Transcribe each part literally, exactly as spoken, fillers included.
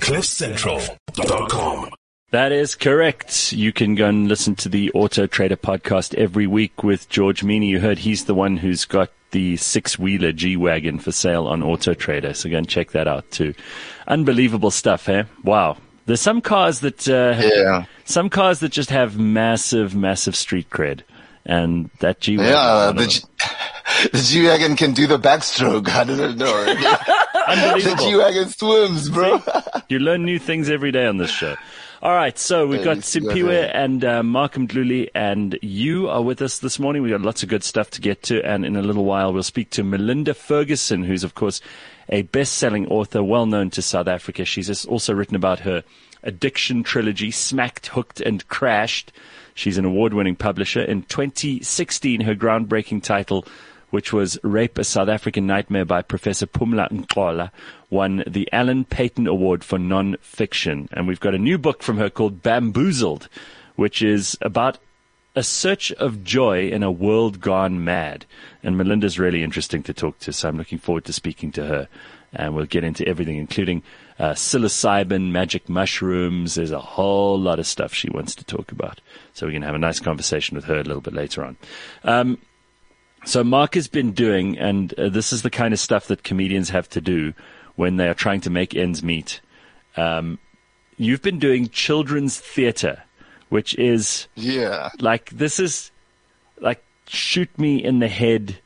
cliff central dot com. That is correct. You can go and listen to the Auto Trader podcast every week with George Meany. You heard he's the one who's got the six-wheeler G-Wagon for sale on Auto Trader. So go and check that out too. Unbelievable stuff, eh? Wow. There's some cars that, uh, yeah. some cars that just have massive, massive street cred. And that G-Wagon. Yeah, the, G- the G-Wagon can do the backstroke. I didn't know. Unbelievable. The G-Wagon swims, bro. You learn new things every day on this show. All right, so we've got Simphiwe and uh, Mark Mdluli, and you are with us this morning. We've got lots of good stuff to get to, and in a little while we'll speak to Melinda Ferguson, who's, of course, a best-selling author, well-known to South Africa. She's also written about her addiction trilogy, Smacked, Hooked, and Crashed. She's an award-winning publisher. In twenty sixteen, her groundbreaking title, which was Rape, a South African Nightmare by Professor Phumla Nkqola, won the Alan Paton Award for non-fiction. And we've got a new book from her called Bamboozled, which is about a search of joy in a world gone mad. And Melinda's really interesting to talk to, so I'm looking forward to speaking to her. And we'll get into everything, including uh, psilocybin, magic mushrooms. There's a whole lot of stuff she wants to talk about. So we can have a nice conversation with her a little bit later on. Um, So Mark has been doing, and uh, this is the kind of stuff that comedians have to do when they are trying to make ends meet. Um, you've been doing children's theater, which is yeah, like, this is like shoot me in the head.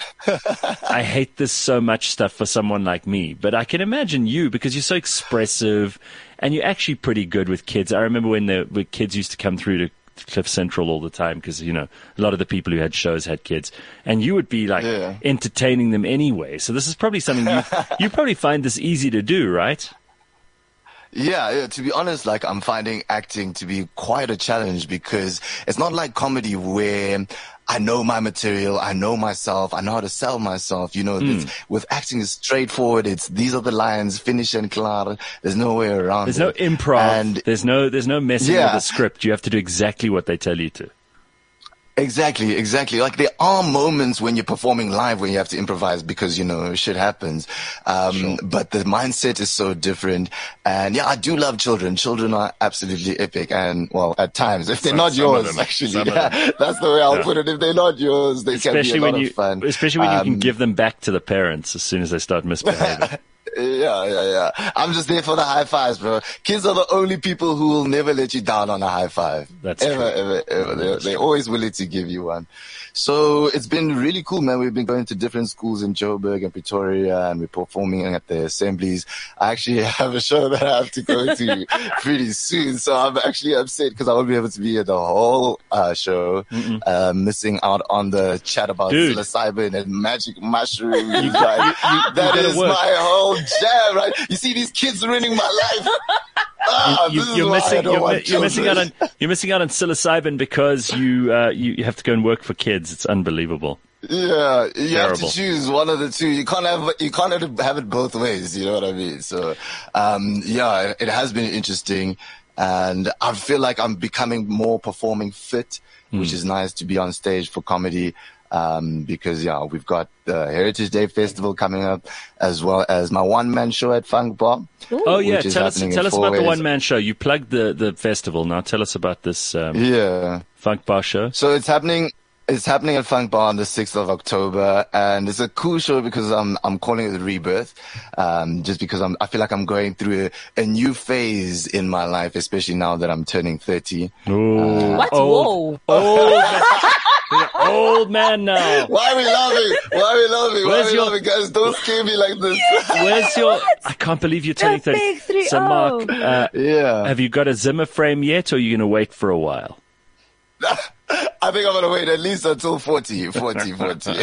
I hate this so much stuff for someone like me, but I can imagine you, because you're so expressive and you're actually pretty good with kids. I remember when the when kids used to come through to Cliff Central all the time, because, you know, a lot of the people who had shows had kids, and you would be like yeah. entertaining them anyway. So this is probably something you you probably find this easy to do, right? Yeah, yeah, to be honest, like, I'm finding acting to be quite a challenge, because it's not like comedy where I know my material, I know myself, I know how to sell myself. You know, Mm. it's, with acting, it's straightforward. It's, these are the lines, finish and klar. There's no way around There's it. no improv. And there's no there's no messing Yeah. with the script. You have to do exactly what they tell you to. Exactly, exactly. Like, there are moments when you're performing live when you have to improvise because, you know, shit happens. Um, Sure. but the mindset is so different. And yeah, I do love children. Children are absolutely epic. And, well, at times, if they're Some- not some of yours, them. actually, Some of yeah, them. that's the way I'll Yeah. put it. If they're not yours, they Especially can be a when lot you of fun. especially when you can Um, give them back to the parents as soon as they start misbehaving. Yeah, yeah, yeah. I'm just there for the high fives, bro. Kids are the only people who will never let you down on a high five. That's ever, true. ever, ever. They're, they're always willing to give you one. So it's been really cool, man. We've been going to different schools in Joburg and Pretoria, and we're performing at the assemblies. I actually have a show that I have to go to pretty soon, so I'm actually upset because I won't be able to be at the whole uh, show, uh, missing out on the chat about Dude. psilocybin and magic mushrooms. You- Like, you- you that gotta is work. my whole jam, right? You see these kids ruining my life. Ah, You, this is you're why I missing. don't You're, want mi- you're missing out on. children. You're missing out on psilocybin because you, uh, you you have to go and work for kids. It's unbelievable. Yeah, you have Terrible. to choose one of the two. You can't have you can't have have it both ways. You know what I mean? So, um, yeah, it, it has been interesting, and I feel like I'm becoming more performing fit, which is nice to be on stage for comedy. Um, because yeah, we've got the Heritage Day Festival coming up, as well as my one man show at Funk Bar. Oh yeah, which is tell us happening in tell us four about the ways. one man show. You plugged the the festival. Now tell us about this um, Yeah. Funk Bar show. So it's happening. It's happening at Funk Bar on the sixth of October, and it's a cool show because I'm I'm calling it Rebirth, um, just because I'm I feel like I'm going through a, a new phase in my life, especially now that I'm turning thirty. Ooh, What? old, Whoa. old, man, old man now. Why are we laughing? Why are we laughing? Why Where's are we your- laughing, guys? Don't scare me like this. Where's your? I can't believe you're turning The thirty. big three So Mark, oh. uh, Yeah, have you got a Zimmer frame yet, or are you going to wait for a while? I think I'm gonna wait at least until forty, forty, forty.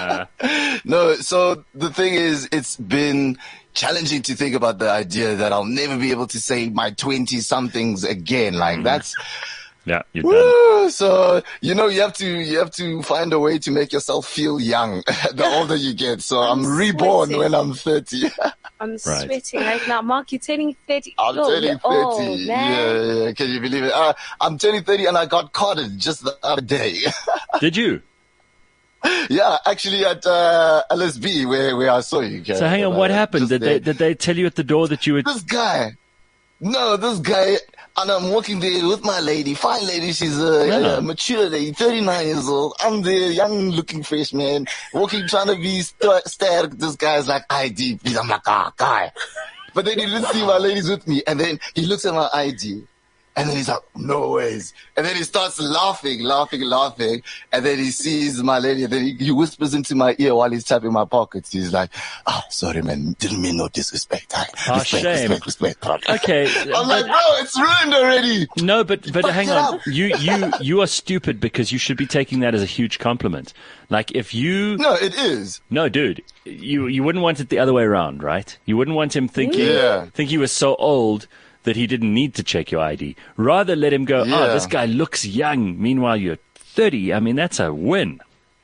No, so the thing is, it's been challenging to think about the idea that I'll never be able to say my twenty somethings again. Like, that's. Yeah, you're done. Woo! So, you know, you have to, you have to find a way to make yourself feel young the older you get. So I'm, I'm reborn sweating. when I'm thirty. I'm sweating right now. Mark, you're turning thirty. I'm Yo, turning you're thirty. old, man. Yeah, yeah. Can you believe it? Uh, I'm turning thirty and I got carded just the other day. Did you? Yeah, actually at, uh, L S B where, where I saw you. So hang on, what happened? Did they did they tell you at the door that you would? This guy. No, this guy, and I'm walking there with my lady, fine lady, she's a, Yeah. a mature lady, thirty-nine years old. I'm the young looking fresh man, walking, trying to be st- stared. This guy's like, I D, please. I'm like, ah, guy. But then he didn't see my lady's with me, and then he looks at my I D. And then he's like, no ways. And then he starts laughing, laughing, laughing. And then he sees my lady. And then he, he whispers into my ear while he's tapping my pockets. He's like, oh, sorry, man. Didn't mean no disrespect. I, Oh, respect, shame. respect, respect, respect. Okay. I'm like, bro, it's ruined already. No, but but fucked hang it on. up. You you you are stupid because you should be taking that as a huge compliment. Like if you No, it is. No, dude, you you wouldn't want it the other way around, right? You wouldn't want him thinking Yeah. think you were so old that he didn't need to check your I D. Rather let him go, Yeah. oh, this guy looks young. Meanwhile, you're thirty. I mean, that's a win.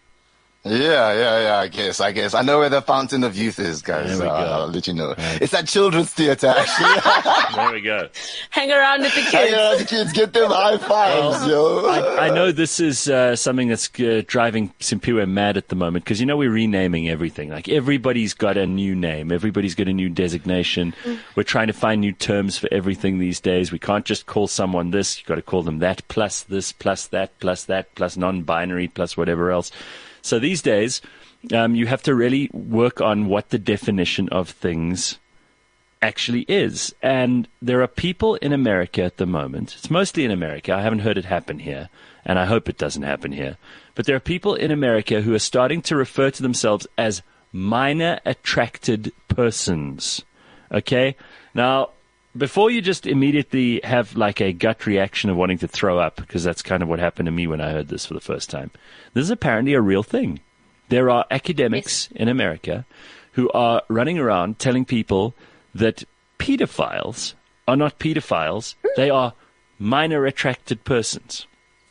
Yeah, yeah, yeah, I guess, I guess. I know where the fountain of youth is, guys. There we Uh, go. I'll let you know. It's at Children's Theatre, actually. There we go. Hang around with the Hey, kids. uh, the kids, get them high fives, yo. I, I know this is uh, something that's uh, driving Simpiwe mad at the moment because, you know, we're renaming everything. Like, everybody's got a new name. Everybody's got a new designation. We're trying to find new terms for everything these days. We can't just call someone this. You've got to call them that, plus this, plus that, plus that, plus non-binary, plus whatever else. So these days, um, you have to really work on what the definition of things actually is. And there are people in America at the moment, it's mostly in America, I haven't heard it happen here, and I hope it doesn't happen here, but there are people in America who are starting to refer to themselves as minor attracted persons. Okay? Now, before you just immediately have like a gut reaction of wanting to throw up, because that's kind of what happened to me when I heard this for the first time, this is apparently a real thing. There are academics in America who are running around telling people that pedophiles are not pedophiles, they are minor attracted persons.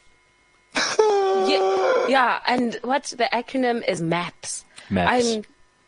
Yeah, yeah, and what the acronym is MAPS. MAPS. I'm,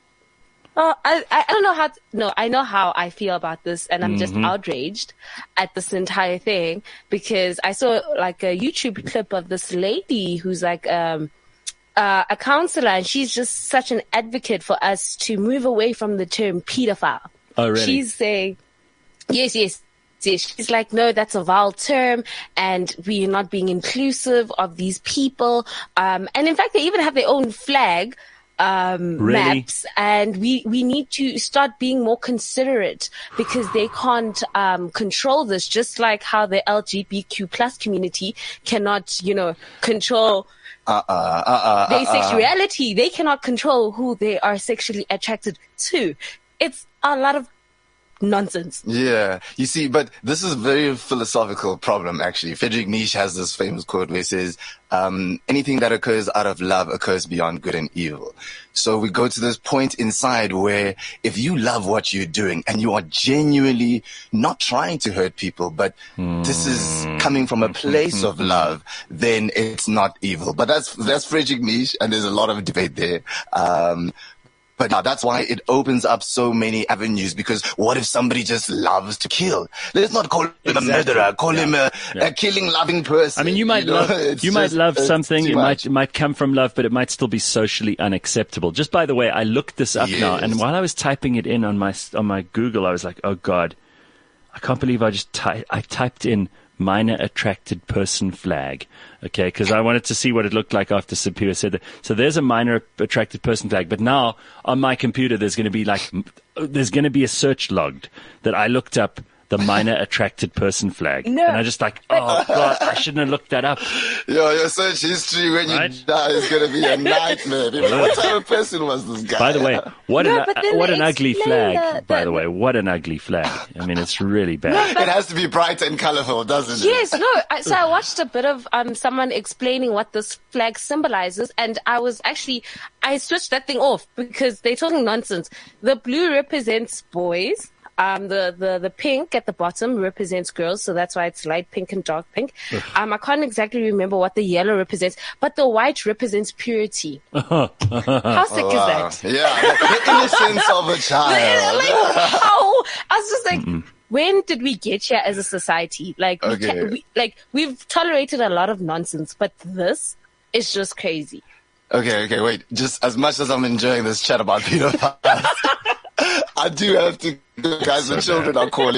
oh, I, I don't know how, to, no, I know how I feel about this, and I'm just outraged at this entire thing because I saw like a YouTube clip of this lady who's like, um, uh, a counselor, and she's just such an advocate for us to move away from the term pedophile. Oh, really? She's saying, yes, yes. She's like, no, that's a vile term, and we are not being inclusive of these people. Um, and in fact, they even have their own flag, um, Really? maps, and we, we need to start being more considerate because they can't, um, control this, just like how the L G B T Q plus community cannot, you know, control Uh-uh, uh-uh, their uh-uh. sexuality. They cannot control who they are sexually attracted to. It's a lot of nonsense. Yeah, you see, but this is a very philosophical problem, actually. Friedrich Nietzsche has this famous quote where he says, um, anything that occurs out of love occurs beyond good and evil. So we go to this point inside where if you love what you're doing and you are genuinely not trying to hurt people, but this is coming from a place of love, then it's not evil. But that's, that's Friedrich Nietzsche, and there's a lot of debate there. Um, But now that's why it opens up so many avenues, because what if somebody just loves to kill? Let's not call him Exactly. a murderer, call Yeah. him a, Yeah. a killing loving person. I mean, you might know? love It's you might just- love it's something. too It much. might it might come from love, but it might still be socially unacceptable. Just by the way, I looked this up now, and Yes. while I was typing it in on my on my Google, I was like, oh God, I can't believe I just ty- I typed in minor attracted person flag. Okay, because I wanted to see what it looked like after Sapira said that. So there's a minor attracted person flag, but now on my computer there's going to be like there's going to be a search logged that I looked up the minor attracted person flag, No. and I just like, oh God, I shouldn't have looked that up. Yo, your search history when you Right? die is going to be a nightmare. What type of person was this guy? By the way, what No, an but then what they an ugly explain flag. the- by the- the way, what an ugly flag. I mean, it's really bad. it has to be bright and colorful, doesn't it? Yes, no. I, so I watched a bit of um someone explaining what this flag symbolizes, and I was actually I switched that thing off because they're talking nonsense. The blue represents boys. Um, the, the, the pink at the bottom represents girls, so that's why it's light pink and dark pink. Um, I can't exactly remember what the yellow represents, but the white represents purity. How sick is Wow. that? Yeah, the, the innocence of a Like, child. how? I was just like, when did we get here as a society? Like, we Okay. ca- we, like we've tolerated a lot of nonsense, but this is just crazy. Okay, okay, wait. Just as much as I'm enjoying this chat about pedophiles, I do have to, guys, the children are calling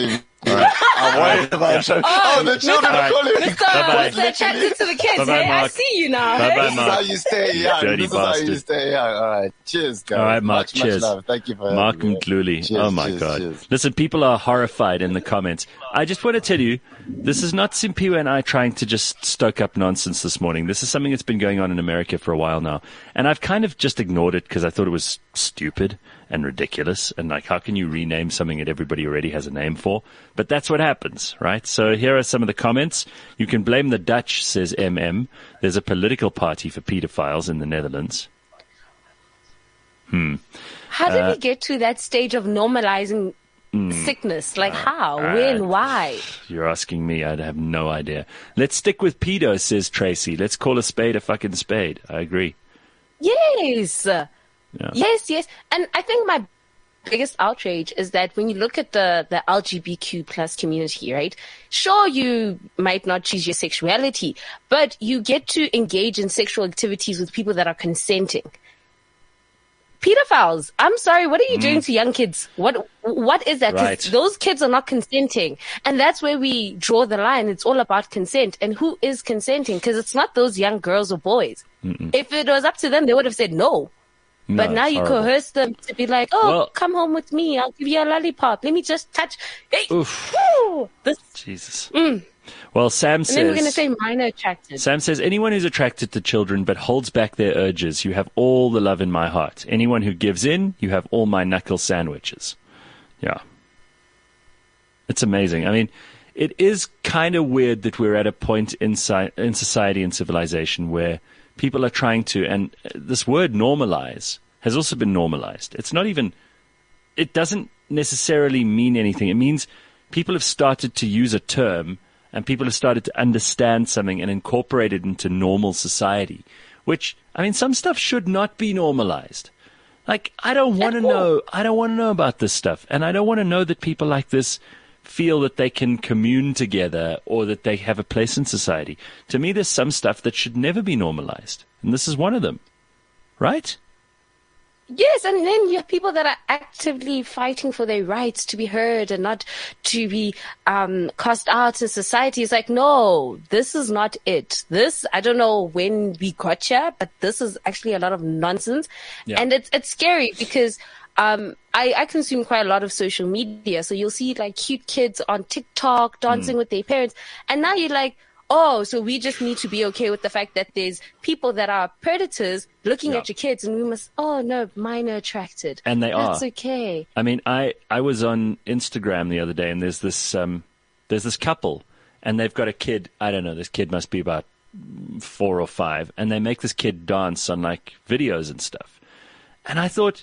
I'm worried about children. Oh, the children are calling me. Mister Mister attracted to the kids. Bye-bye, Hey, I Mark. see you now. Bye-bye, Hey? This is Mark. how you stay young. Dirty This is how you bastard. stay young. All right. Cheers, guys. All right, Mark, much, cheers. Much love. Thank you for Mark having me. Mdluli. Cheers, Oh, my cheers, God. cheers. Listen, people are horrified in the comments. I just want to tell you, this is not Simpiwe and I trying to just stoke up nonsense this morning. This is something that's been going on in America for a while now. And I've kind of just ignored it because I thought it was stupid and ridiculous. And like, how can you rename something that everybody already has a name for? But that's what happens, right? So here are some of the comments. You can blame the Dutch, says M M. There's a political party for pedophiles in the Netherlands. Hmm. How did Uh, we get to that stage of normalizing sickness? Like how? When? Why? You're asking me. I have no idea. Let's stick with pedo, says Tracy. Let's call a spade a fucking spade. I agree. Yes. Yeah. Yes, yes. And I think my biggest outrage is that when you look at the, the L G B T Q plus community, right? Sure, you might not choose your sexuality, but you get to engage in sexual activities with people that are consenting. Pedophiles. I'm sorry. What are you doing to young kids? What What is that? 'Cause Right. those kids are not consenting. And that's where we draw the line. It's all about consent. And who is consenting? Because it's not those young girls or boys. Mm-mm. If it was up to them, they would have said no. No, But now it's you horrible. coerce them to be like, oh, Well- come home with me. I'll give you a lollipop. Let me just touch. Hey, Oof. woo, this, Jesus. Mm. Well, Sam and then we're going to says... say minor attracted. Sam says, anyone who's attracted to children but holds back their urges, you have all the love in my heart. Anyone who gives in, you have all my knuckle sandwiches. Yeah. It's amazing. I mean, it is kind of weird that we're at a point in, si- in society and civilization where people are trying to, and this word normalize has also been normalized. It's not even, it doesn't necessarily mean anything. It means people have started to use a term and people have started to understand something and incorporate it into normal society, which, I mean, some stuff should not be normalized. Like, I don't want to know, I don't want to know about this stuff. And I don't want to know that people like this feel that they can commune together or that they have a place in society. To me, there's some stuff that should never be normalized. And this is one of them. Right? Yes, and then you have people that are actively fighting for their rights to be heard and not to be um, cast out in society. It's like, no, this is not it. This, I don't know when we got here, but this is actually a lot of nonsense. Yeah. And it's it's scary because um, I, I consume quite a lot of social media. So you'll see like cute kids on TikTok dancing Mm. with their parents. And now you're like, oh, so we just need to be okay with the fact that there's people that are predators looking Yeah. at your kids and we must, oh no, minor attracted. And they That's are. okay. I mean, I, I was on Instagram the other day and there's this, um, there's this couple and they've got a kid. I don't know. This kid must be about four or five and they make this kid dance on like videos and stuff. And I thought,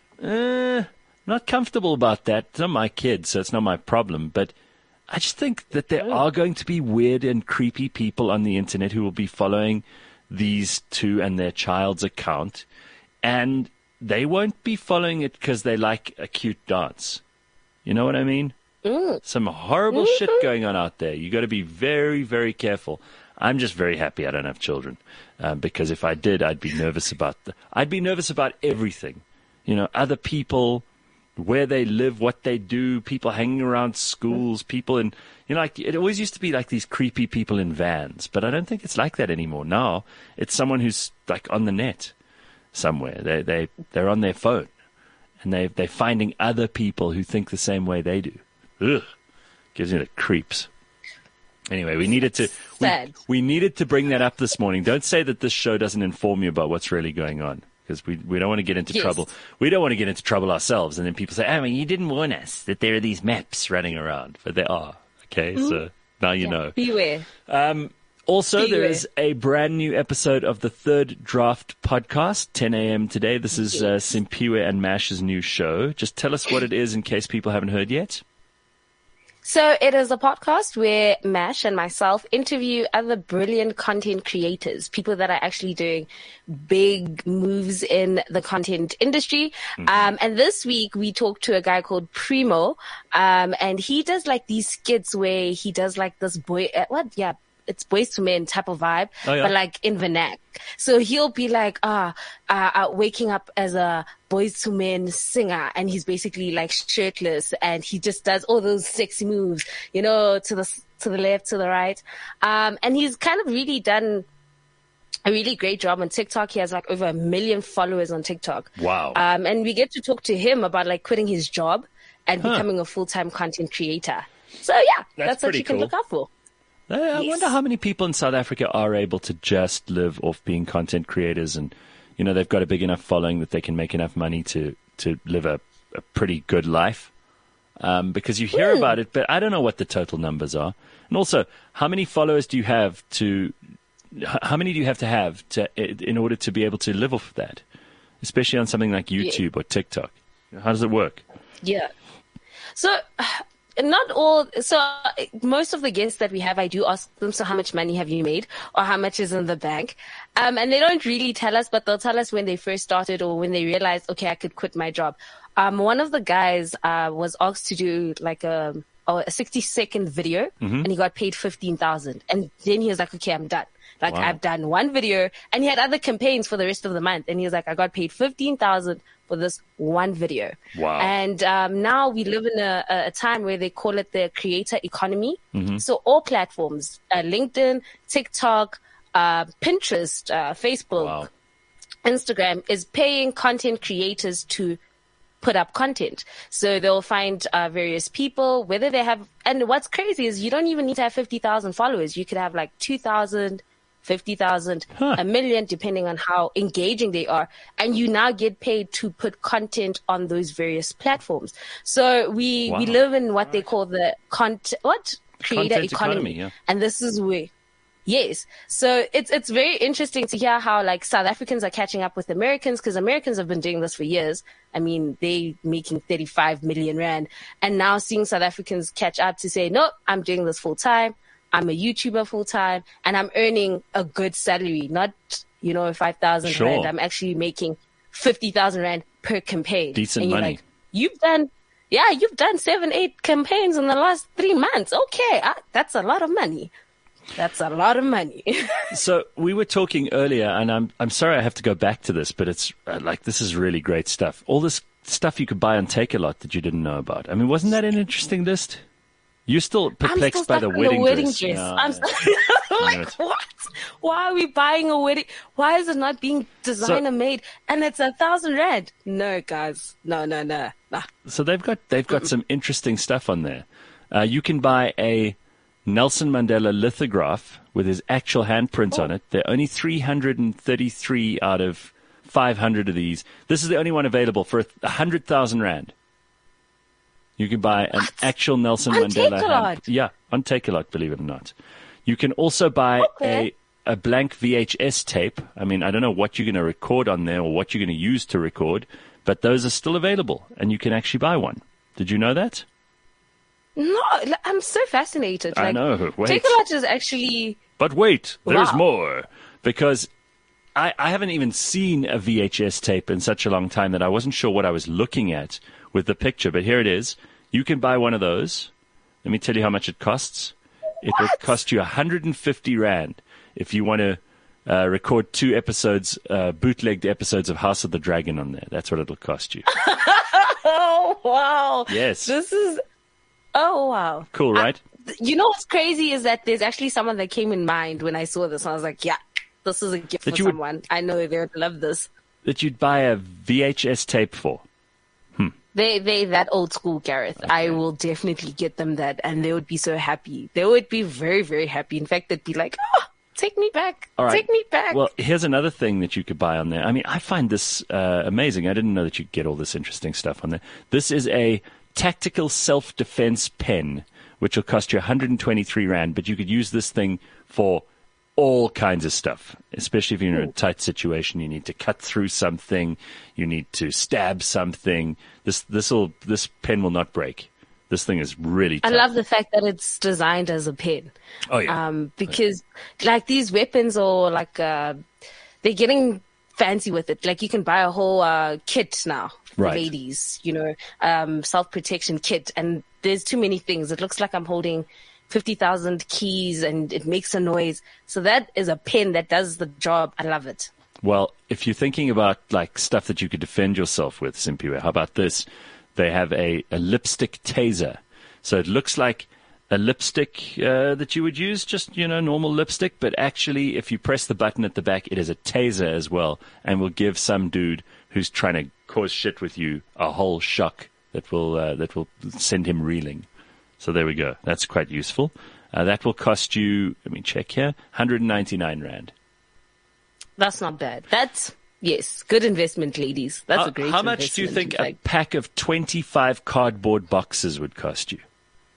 eh, not comfortable about that. It's not my kid, so it's not my problem. But I just think that there are going to be weird and creepy people on the internet who will be following these two and their child's account, and they won't be following it because they like a cute dance. You know what I mean? Mm. Some horrible shit going on out there. You got to be very, very careful. I'm just very happy I don't have children, um, because if I did, I'd be nervous about the, I'd be nervous about everything. You know, other people, where they live, what they do, people hanging around schools, people in, you know, like it always used to be like these creepy people in vans, but I don't think it's like that anymore. Now it's someone who's like on the net somewhere. They they they're on their phone, and they they're finding other people who think the same way they do. Ugh, gives me the creeps. Anyway, we needed to we, Sad. we needed to bring that up this morning. Don't say that this show doesn't inform you about what's really going on, because we we don't want to get into Yes. trouble. We don't want to get into trouble ourselves, and then people say, "Oh, well, you didn't warn us that there are these maps running around," but there are. Okay, so now you know. Beware. Um, also, there Beware. is a brand new episode of the Third Draft podcast, ten a.m. today. This is uh, Simpiwe and Mash's new show. Just tell us what it is in case people haven't heard yet. So it is a podcast where Mash and myself interview other brilliant content creators, people that are actually doing big moves in the content industry. Mm-hmm. Um, and this week we talked to a guy called Primo, um, and he does like these skits where he does like this boy, uh, what? Yeah. it's Boys to Men type of vibe, Oh, yeah. but like in vernac. So he'll be like, ah, uh, uh, waking up as a Boys to Men singer, and he's basically like shirtless, and he just does all those sexy moves, you know, to the to the left, to the right, um, and he's kind of really done a really great job on TikTok. He has like over a million followers on TikTok. Wow. Um, and we get to talk to him about like quitting his job and Huh. becoming a full-time content creator. So yeah, That's that's, what pretty you can cool. look out for. Uh, I Yes. wonder how many people in South Africa are able to just live off being content creators, and you know they've got a big enough following that they can make enough money to to live a, a pretty good life. Um, because you hear Hmm. about it, but I don't know what the total numbers are. And also, how many followers do you have to? h- How many do you have to have to in order to be able to live off of that, especially on something like YouTube or TikTok? How does it work? Yeah. So, not all. So, uh, most of the guests that we have, I do ask them, so how much money have you made, or how much is in the bank? Um, and they don't really tell us, but they'll tell us when they first started or when they realized, okay, I could quit my job. Um, one of the guys uh, was asked to do like a, a sixty second video, and he got paid fifteen thousand. And then he was like, okay, I'm done. Like, Wow. I've done one video, and he had other campaigns for the rest of the month. And he was like, I got paid fifteen thousand for this one video. Wow. And um, now we live in a, a time where they call it the creator economy. Mm-hmm. So all platforms, uh, LinkedIn, TikTok, uh, Pinterest, uh, Facebook, Wow. Instagram is paying content creators to put up content. So they'll find uh, various people, whether they have, and what's crazy is you don't even need to have fifty thousand followers. You could have like two thousand, fifty thousand, Huh. a million, depending on how engaging they are. And you now get paid to put content on those various platforms. So we, Wow. we live in what they call the content, what? Creator Content economy. economy, yeah. And this is where, yes. So it's it's very interesting to hear how like South Africans are catching up with Americans, because Americans have been doing this for years. I mean, they making thirty-five million rand, and now seeing South Africans catch up to say, no, I'm doing this full time. I'm a YouTuber full time, and I'm earning a good salary, not, you know, five thousand Sure. rand. I'm actually making fifty thousand rand per campaign. Decent and you're money. Like, you've done, yeah, you've done seven, eight campaigns in the last three months. Okay, I, that's a lot of money. That's a lot of money. So we were talking earlier, and I'm I'm sorry I have to go back to this, but it's uh, like this is really great stuff. All this stuff you could buy on Take-A-Lot that you didn't know about. I mean, wasn't that an interesting list? You're still I'm perplexed still by stuck the on wedding, the wedding dress. dress. Yeah, I'm yeah. still, Damn like, it. what? Why are we buying a wedding? Why is it not being designer made? And it's a thousand rand. No, guys. No, no, no. Nah. So they've got they've got some interesting stuff on there. Uh, you can buy a Nelson Mandela lithograph with his actual handprint on it. There are only three hundred thirty-three out of five hundred of these. This is the only one available for one hundred thousand rand. You can buy an actual Nelson On Mandela Take-A-Lot? hand. Yeah, on Take-A-Lot, believe it or not. You can also buy Okay. a a blank V H S tape. I mean, I don't know what you're going to record on there or what you're going to use to record, but those are still available, and you can actually buy one. Did you know that? No, like, I'm so fascinated. I Like, know. Wait. Take-A-Lot is actually, But wait, there's Wow. more. Because I, I haven't even seen a V H S tape in such a long time that I wasn't sure what I was looking at with the picture. But here it is. You can buy one of those. Let me tell you how much it costs. It will What? cost you one hundred fifty rand if you want to uh, record two episodes, uh, bootlegged episodes of House of the Dragon on there. That's what it'll cost you. oh, wow. Yes. This is, oh, wow. Cool, right? You know what's crazy is that there's actually someone that came in mind when I saw this. And I was like, yeah, this is a gift That for you would- someone. I know they would love this. That you'd buy a V H S tape for. They, they, that old school, Gareth. I will definitely get them that, and they would be so happy. They would be very, very happy. In fact, they'd be like, oh, take me back. All right. Take me back. Well, here's another thing that you could buy on there. I mean, I find this uh, amazing. I didn't know that you could get all this interesting stuff on there. This is a tactical self-defense pen, which will cost you one hundred twenty-three rand, but you could use this thing for all kinds of stuff, especially if you're in a tight situation. You need to cut through something. You need to stab something. This this will this pen will not break. This thing is really I tough. love the fact that it's designed as a pen. Oh, yeah. Um, because like these weapons or like, uh, they're getting fancy with it. Like you can buy a whole, uh, kit now for Right. ladies, you know, um, self-protection kit. And there's too many things. It looks like I'm holding fifty thousand keys and it makes a noise. So that is a pen that does the job. I love it. Well, if you're thinking about like stuff that you could defend yourself with, Simpiwe, how about this? They have a, a lipstick taser. So it looks like a lipstick uh, that you would use, just, you know, normal lipstick. But actually, if you press the button at the back, it is a taser as well, and will give some dude who's trying to cause shit with you a whole shock that will uh, that will send him reeling. So there we go. That's quite useful. Uh, that will cost you, let me check here, one hundred ninety-nine rand. That's not bad. That's, yes, good investment, ladies. That's how, a great How much do you think a pack of twenty-five cardboard boxes would cost you?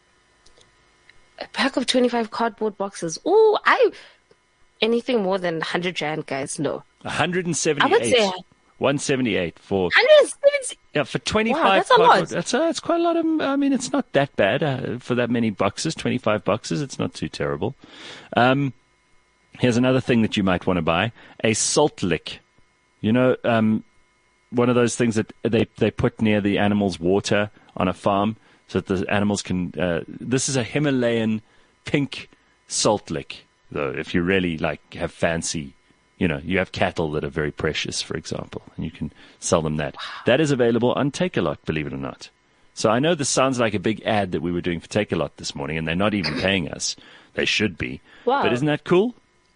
A pack of twenty-five cardboard boxes. Oh, I, anything more than one hundred rand, guys, no. one hundred seventy-eight. I would say one seventy-eight for one hundred seventy. Yeah, for twenty-five. Wow, that's a cardboard, lot. That's, uh, that's quite a lot of. I mean, it's not that bad uh, for that many boxes. twenty-five boxes. It's not too terrible. Um, here's another thing that you might want to buy: a salt lick. You know, um, one of those things that they they put near the animals' water on a farm, so that the animals can. Uh, this is a Himalayan pink salt lick, though. If you really like have fancy. You know, you have cattle that are very precious, for example, and you can sell them that. Wow. That is available on Takealot, believe it or not. So I know this sounds like a big ad that we were doing for Takealot this morning, and they're not even paying us. They should be. Wow. But isn't that cool?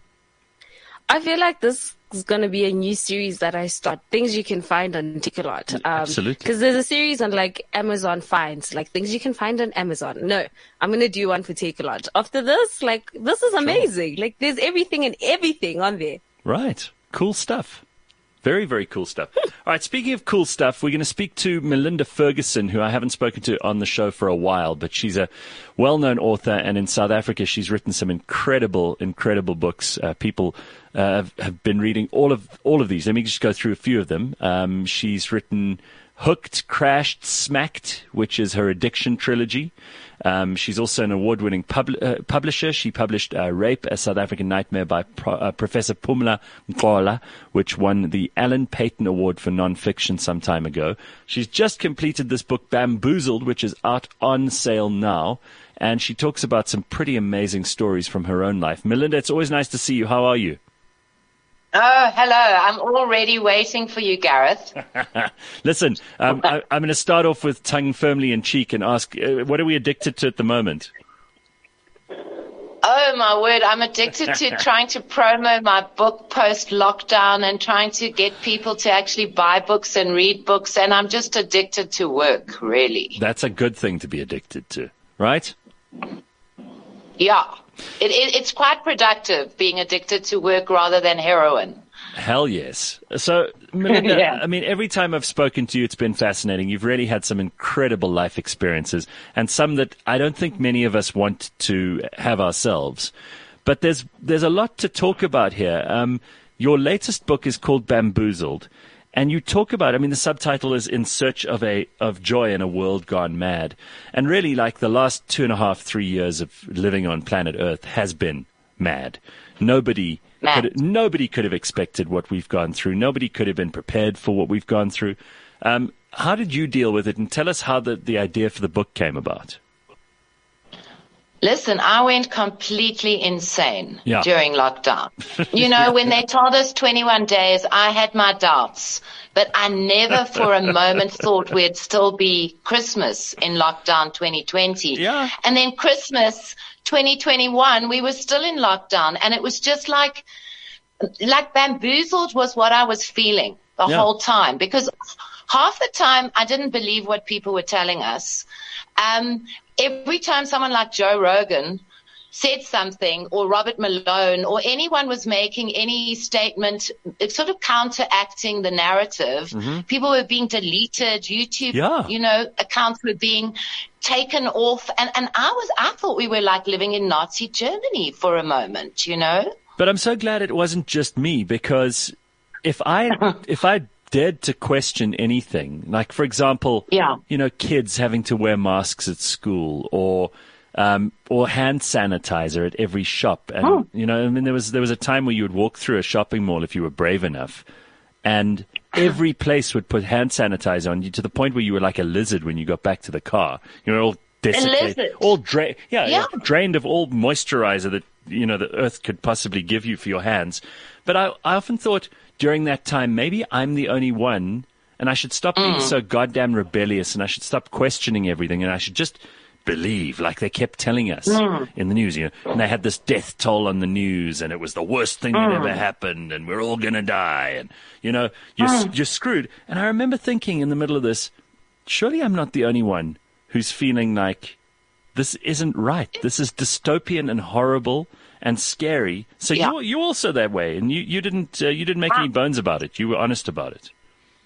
I feel like this is going to be a new series that I start. Things you can find on Takealot. Um, Absolutely. Because there's a series on like Amazon finds, like things you can find on Amazon. No, I'm going to do one for Takealot. After this, like, this is amazing. Sure. Like, there's everything and everything on there. Right. Cool stuff. Very, very cool stuff. All right, speaking of cool stuff, we're going to speak to Melinda Ferguson, who I haven't spoken to on the show for a while, but she's a well-known author, and in South Africa she's written some incredible, incredible books. Uh, people uh, have, have been reading all of all of these. Let me just go through a few of them. Um, she's written Hooked, Crashed, Smacked, which is her addiction trilogy. Um, she's also an award-winning pub- uh, publisher. She published uh, Rape, A South African Nightmare by Pro- uh, Professor Pumla Mkola, which won the Alan Payton Award for Nonfiction some time ago. She's just completed this book, Bamboozled, which is out on sale now. And she talks about some pretty amazing stories from her own life. Melinda, it's always nice to see you. How are you? Oh, hello. I'm already waiting for you, Gareth. Listen, um, I, I'm going to start off with tongue firmly in cheek and ask, uh, what are we addicted to at the moment? Oh, my word. I'm addicted to trying to promo my book post-lockdown and trying to get people to actually buy books and read books. And I'm just addicted to work, really. That's a good thing to be addicted to, right? Yeah. It, it, it's quite productive being addicted to work rather than heroin. Hell yes. So, Melinda, yeah. I mean, every time I've spoken to you, it's been fascinating. You've really had some incredible life experiences, and some that I don't think many of us want to have ourselves. But there's there's a lot to talk about here. Um, your latest book is called Bamboozled, and you talk about, I mean, the subtitle is In Search of a of Joy in a World Gone Mad. And really, like, the last two and a half, three years of living on planet Earth has been mad. Nobody could, nobody could have expected what we've gone through. Nobody could have been prepared for what we've gone through. Um, how did you deal with it? And tell us how the, the idea for the book came about. Listen, I went completely insane yeah. during lockdown. You know, when they told us twenty-one days, I had my doubts. But I never for a moment thought we'd still be Christmas in lockdown twenty twenty. Yeah. And then Christmas twenty twenty-one, we were still in lockdown. And it was just like, like bamboozled was what I was feeling the yeah. whole time. Because half the time I didn't believe what people were telling us. Um, every time someone like Joe Rogan said something, or Robert Malone, or anyone was making any statement, it's sort of counteracting the narrative. Mm-hmm. People were being deleted. YouTube, yeah. you know, accounts were being taken off. And, and I was, I thought we were like living in Nazi Germany for a moment, you know? But I'm so glad it wasn't just me, because if I, if I dared to question anything, like, for example, yeah. you know, kids having to wear masks at school, or, Um, or hand sanitizer at every shop. And, oh. you know, I mean, there was, there was a time where you would walk through a shopping mall if you were brave enough, and every place would put hand sanitizer on you, to the point where you were like a lizard when you got back to the car. You were all desiccated, all dra- yeah, Yeah. drained of all moisturizer that, you know, the earth could possibly give you for your hands. But I, I often thought during that time, maybe I'm the only one, and I should stop being so goddamn rebellious, and I should stop questioning everything, and I should just believe, like they kept telling us in the news, you know, and they had this death toll on the news, and it was the worst thing that ever happened, and we're all gonna die, and, you know, you're, you're screwed. And I remember thinking in the middle of this, surely I'm not the only one who's feeling like this isn't right. This is dystopian and horrible and scary. So Yeah. you're, you're also that way, and you, you didn't uh, you didn't make any bones about it. You were honest about it.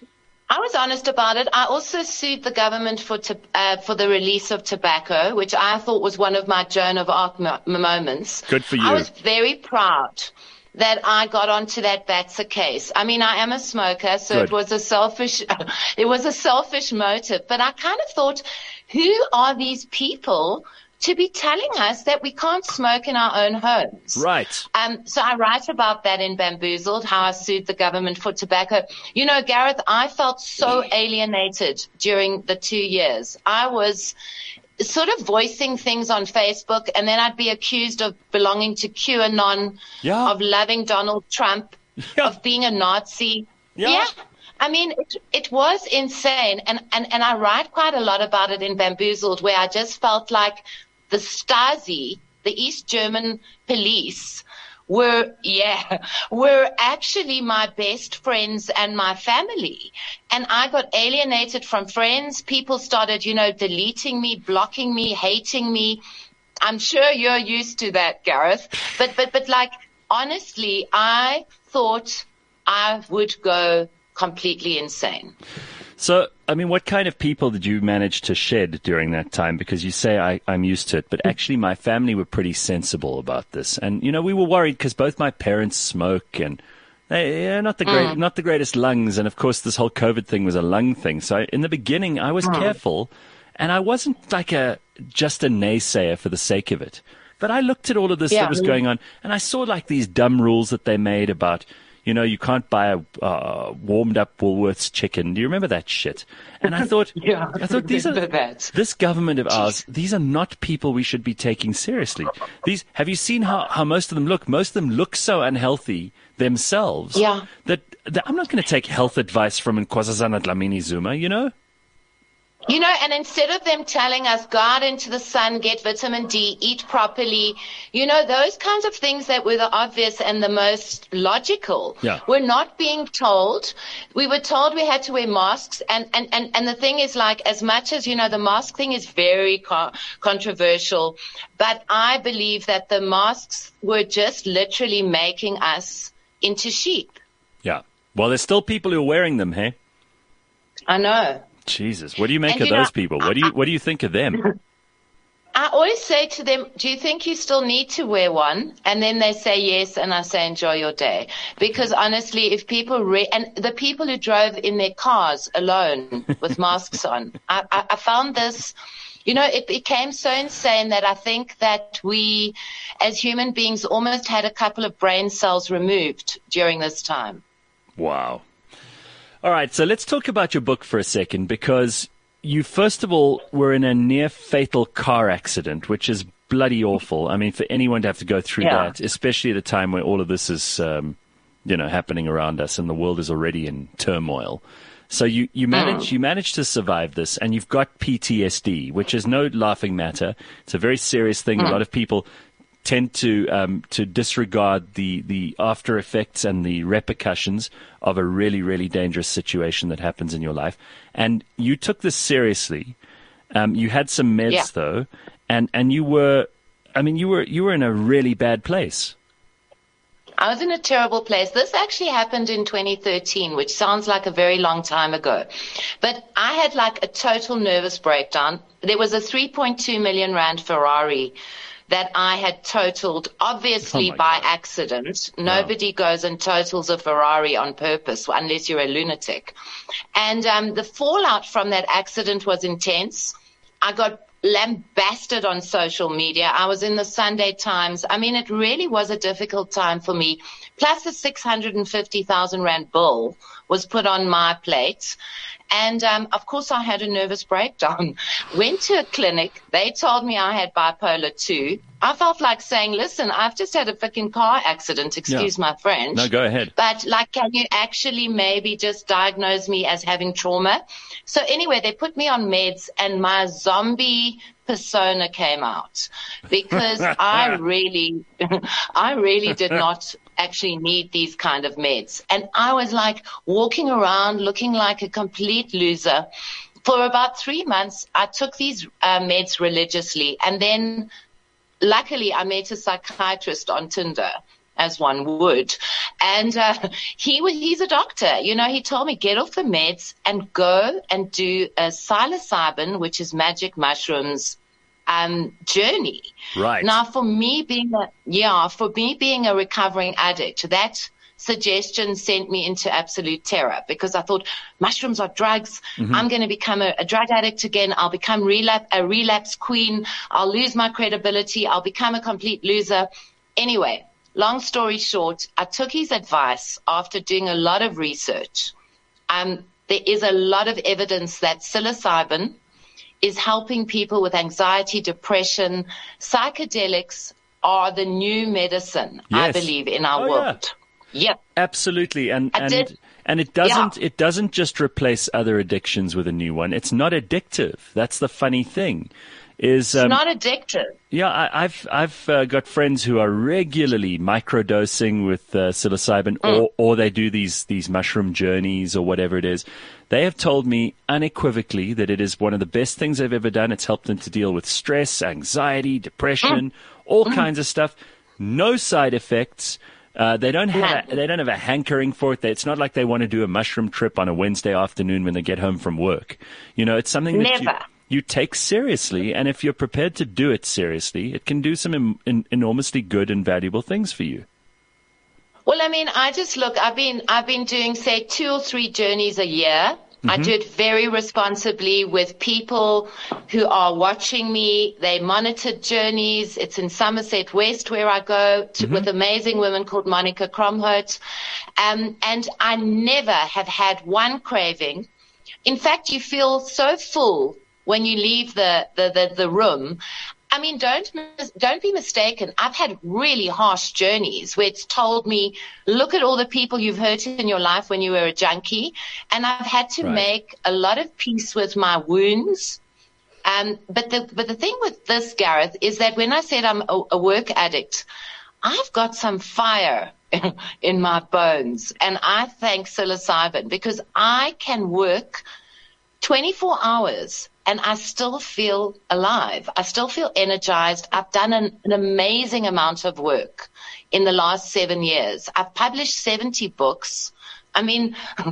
I was honest about it. I also sued the government for to, uh, for the release of tobacco, which I thought was one of my Joan of Arc mo- moments. Good for you. I was very proud that I got onto that B A T S A case. I mean, I am a smoker, so Good. it was a selfish, it was a selfish motive. But I kind of thought, who are these people to be telling us that we can't smoke in our own homes? Right. Um, so I write about that in Bamboozled, how I sued the government for tobacco. You know, Gareth, I felt so alienated during the two years. I was sort of voicing things on Facebook, and then I'd be accused of belonging to QAnon, Yeah. of loving Donald Trump, Yeah. of being a Nazi. Yeah. I mean, it, it was insane. And, and, and I write quite a lot about it in Bamboozled, where I just felt like the Stasi, the East German police, were, yeah, were actually my best friends and my family. And I got alienated from friends. People started, you know, deleting me, blocking me, hating me. I'm sure you're used to that, Gareth. But, but, but like, honestly, I thought I would go completely insane. So, I mean, what kind of people did you manage to shed during that time? Because you say I, I'm used to it, but actually my family were pretty sensible about this. And, you know, we were worried because both my parents smoke and they, yeah, not the great, not the greatest lungs. And of course, this whole COVID thing was a lung thing. So in the beginning, I was careful, and I wasn't like a, just a naysayer for the sake of it. But I looked at all of this Yeah. that was going on, and I saw like these dumb rules that they made about, you know, you can't buy a uh, warmed-up Woolworths chicken. Do you remember that shit? And I thought, Yeah, I thought these are remember that. this government of ours. These are not people we should be taking seriously. These, have you seen how, how most of them look? Most of them look so unhealthy themselves. Yeah. That, that I'm not going to take health advice from Nkosazana Dlamini Zuma. You know. You know, and instead of them telling us, go out into the sun, get vitamin D, eat properly, you know, those kinds of things that were the obvious and the most logical, Yeah. we're not being told. We were told we had to wear masks. And, and, and, and the thing is, like, as much as, you know, the mask thing is very co- controversial, but I believe that the masks were just literally making us into sheep. Yeah. Well, there's still people who are wearing them. Hey. I know. Jesus, what do you make And of you those know, people? What do you what do you think of them? I always say to them, do you think you still need to wear one? And then they say yes, and I say enjoy your day. Because honestly, if people re- and the people who drove in their cars alone with masks on, I, I, I found this, you know, it became so insane that I think that we, as human beings, almost had a couple of brain cells removed during this time. Wow. All right, so let's talk about your book for a second, because you, first of all, were in a near-fatal car accident, which is bloody awful. I mean, for anyone to have to go through Yeah. that, especially at a time where all of this is, um, you know, happening around us and the world is already in turmoil. So you, you managed you managed to survive this, and you've got P T S D, which is no laughing matter. It's a very serious thing. A lot of people tend to um, to disregard the, the after effects and the repercussions of a really, really dangerous situation that happens in your life. And you took this seriously. Um, you had some meds, Yeah. though, and, and you were, I mean, you were you were in a really bad place. I was in a terrible place. This actually happened in twenty thirteen, which sounds like a very long time ago. But I had like a total nervous breakdown. There was a three point two million rand Ferrari that I had totaled, obviously Oh my by God. accident. Nobody goes and totals a Ferrari on purpose unless you're a lunatic. And um, the fallout from that accident was intense. I got lambasted on social media. I was in the Sunday Times. I mean, it really was a difficult time for me. Plus a six hundred fifty thousand rand bill was put on my plate. And, um, of course, I had a nervous breakdown. Went to a clinic. They told me I had bipolar two. I felt like saying, listen, I've just had a freaking car accident. Excuse Yeah. my French. No, go ahead. But, like, can you actually maybe just diagnose me as having trauma? So, anyway, they put me on meds, and my zombie persona came out because I really, I really did not actually need these kind of meds. And I was like walking around looking like a complete loser. For about three months, I took these uh, meds religiously. And then luckily I met a psychiatrist on Tinder, as one would. And uh, he was, he's a doctor. You know, he told me, get off the meds and go and do a psilocybin, which is magic mushrooms, um, journey. Right. Now, for me being a, yeah, for me being a recovering addict, that suggestion sent me into absolute terror because I thought mushrooms are drugs. Mm-hmm. I'm going to become a, a drug addict again. I'll become relapse, a relapse queen. I'll lose my credibility. I'll become a complete loser. Anyway, long story short, I took his advice after doing a lot of research. Um, there is a lot of evidence that psilocybin is helping people with anxiety, depression. Psychedelics are the new medicine, Yes. I believe, in our Oh, world. Yeah. Yep. Absolutely. And I and did- and it doesn't Yeah. it doesn't just replace other addictions with a new one. It's not addictive. That's the funny thing. Is It's um, not addictive. Yeah, I, I've I've uh, got friends who are regularly microdosing with uh, psilocybin, Mm. or or they do these these mushroom journeys or whatever it is. They have told me unequivocally that it is one of the best things they've ever done. It's helped them to deal with stress, anxiety, depression, Mm. all kinds of stuff. No side effects. Uh, they don't have a, None. they don't have a hankering for it. It's not like they want to do a mushroom trip on a Wednesday afternoon when they get home from work. You know, it's something that you, Never. you take seriously, and if you're prepared to do it seriously, it can do some em- en- enormously good and valuable things for you. Well, I mean, I just look, I've been, I've been doing, say, two or three journeys a year. I do it very responsibly with people who are watching me. They monitored journeys. It's in Somerset West where I go to, with amazing women called Monica Kromhout. Um, and I never have had one craving. In fact, you feel so full when you leave the, the, the, the room. I mean, don't mis- don't be mistaken. I've had really harsh journeys where it's told me, look at all the people you've hurt in your life when you were a junkie. And I've had to Right. make a lot of peace with my wounds. Um, but the but the thing with this, Gareth, is that when I said I'm a, a work addict, I've got some fire in my bones. And I thank psilocybin because I can work twenty-four hours and I still feel alive. I still feel energized. I've done an, an amazing amount of work in the last seven years. I've published seventy books. I mean,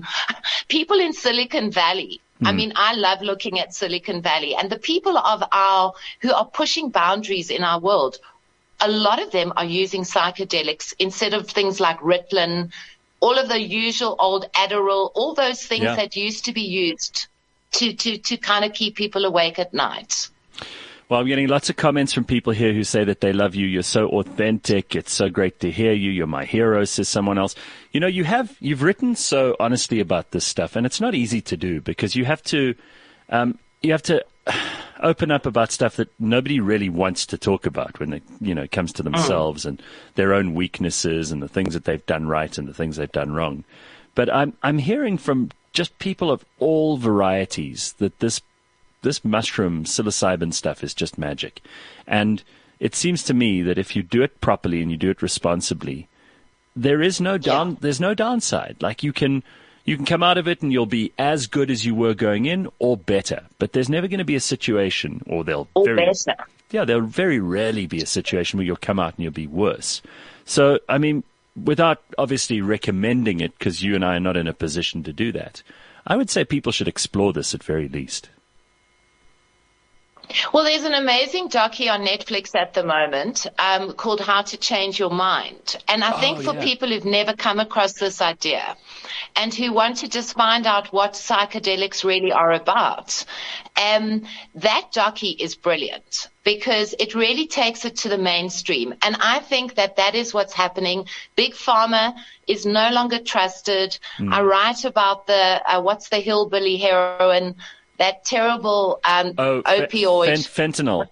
people in Silicon Valley, I mean, I love looking at Silicon Valley and the people of our, who are pushing boundaries in our world. A lot of them are using psychedelics instead of things like Ritalin, all of the usual old Adderall, all those things Yeah. that used to be used to, to, to kind of keep people awake at night. Well, I'm getting lots of comments from people here who say that they love you. You're so authentic. It's so great to hear you. You're my hero, says someone else. You know, you have, you've written so honestly about this stuff, and it's not easy to do because you have to, um, you have to open up about stuff that nobody really wants to talk about when it, you know, comes to themselves and their own weaknesses and the things that they've done right and the things they've done wrong. But I'm, I'm hearing from just people of all varieties that this this mushroom psilocybin stuff is just magic. And it seems to me that if you do it properly and you do it responsibly, there is no down, Yeah. there's no downside. Like you can, you can come out of it and you'll be as good as you were going in or better, but there's never going to be a situation or they'll Or very, better. yeah, there'll very rarely be a situation where you'll come out and you'll be worse. So, I mean, without obviously recommending it, because you and I are not in a position to do that, I would say people should explore this at very least. Well, there's an amazing docu on Netflix at the moment um, called How to Change Your Mind. And I think Oh, for yeah. people who've never come across this idea and who want to just find out what psychedelics really are about, um, that docu is brilliant because it really takes it to the mainstream. And I think that that is what's happening. Big Pharma is no longer trusted. Mm. I write about the, uh, what's the hillbilly heroin, that terrible um, Oh, fe- opioid. fen- fentanyl.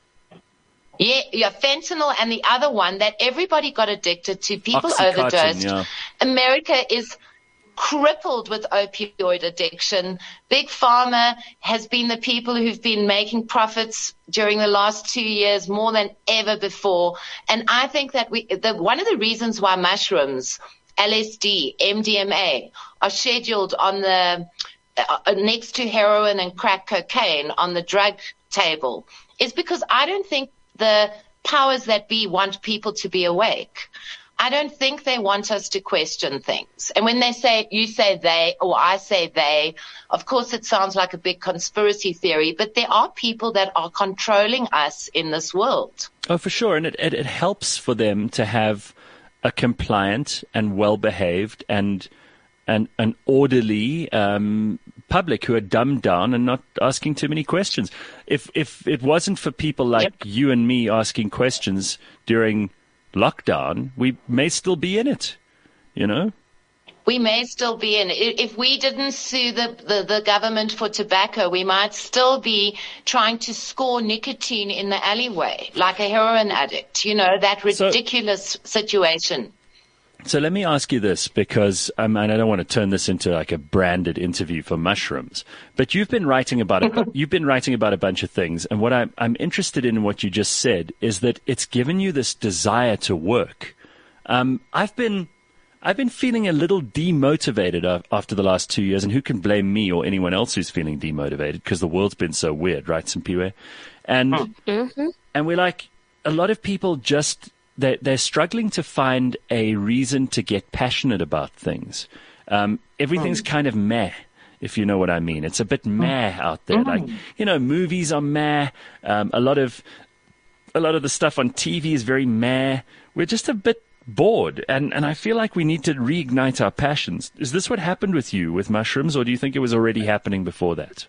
Yeah, yeah, fentanyl and the other one that everybody got addicted to. People Oxycontin, overdosed. yeah. America is crippled with opioid addiction. Big Pharma has been the people who've been making profits during the last two years more than ever before. And I think that we, the, one of the reasons why mushrooms, L S D, M D M A are scheduled on the Uh, next to heroin and crack cocaine on the drug table is because I don't think the powers that be want people to be awake. I don't think they want us to question things. And when they say, you say they, or I say they, of course it sounds like a big conspiracy theory, but there are people that are controlling us in this world. Oh, for sure. And it, it, it helps for them to have a compliant and well-behaved and and an orderly um, public who are dumbed down and not asking too many questions. If if it wasn't for people like Yep. you and me asking questions during lockdown, we may still be in it, you know? We may still be in. If we didn't sue the, the, the government for tobacco, we might still be trying to score nicotine in the alleyway, like a heroin addict, you know, that So- ridiculous situation. So let me ask you this, because um, and I don't want to turn this into like a branded interview for mushrooms, but you've been writing about it. You've been writing about a bunch of things, and what I'm, I'm interested in what you just said is that it's given you this desire to work. Um, I've been I've been feeling a little demotivated af- after the last two years, and who can blame me or anyone else who's feeling demotivated because the world's been so weird, right, Simpiwe? And Mm-hmm. and we're like a lot of people just. They're, they're struggling to find a reason to get passionate about things. Um, everything's kind of meh, if you know what I mean. It's a bit meh out there. Like, you know, movies are meh. Um, a lot of a lot of the stuff on T V is very meh. We're just a bit bored, and, and I feel like we need to reignite our passions. Is this what happened with you with mushrooms, or do you think it was already happening before that?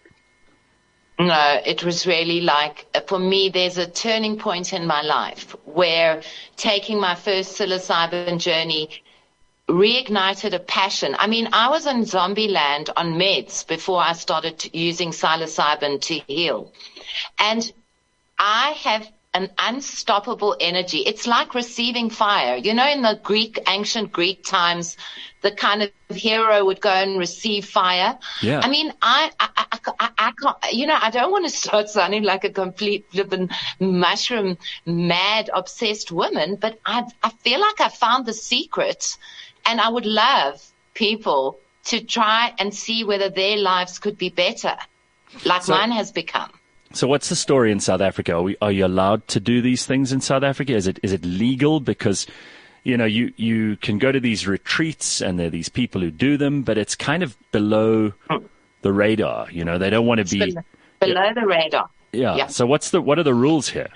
No, it was really like, for me, there's a turning point in my life where taking my first psilocybin journey reignited a passion. I mean, I was in zombie land on meds before I started using psilocybin to heal. And I have an unstoppable energy. It's like receiving fire. You know, in the Greek, ancient Greek times, the kind of hero would go and receive fire. Yeah. I mean, I, I, I, I, I can't, you know, I don't want to start sounding like a complete flippin' mushroom mad obsessed woman, but I, I feel like I found the secret, and I would love people to try and see whether their lives could be better, like So- mine has become. So what's the story in South Africa? Are we, are you allowed to do these things in South Africa? Is it is it legal? Because, you know, you, you can go to these retreats and there are these people who do them, but it's kind of below the radar. You know, they don't want to be. Below, below the radar. Yeah. Yeah. So what's the what are the rules here?